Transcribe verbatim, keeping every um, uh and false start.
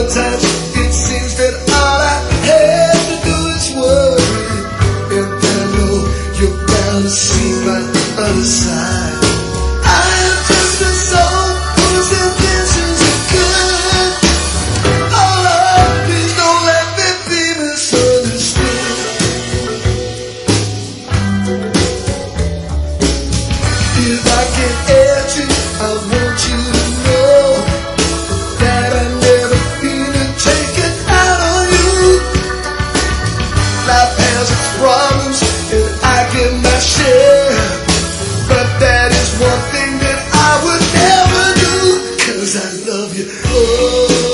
Sometimes it seems that all I have to do is worry, and I know you're bound to see my other side. I am just a soul whose intentions are good. Oh, please don't let me be misunderstood. If I can add you, I want you to know that I never mean to take it out on you. Life has its problems and I get my share, but that is one thing that I would never do, 'cause I love you. Oh.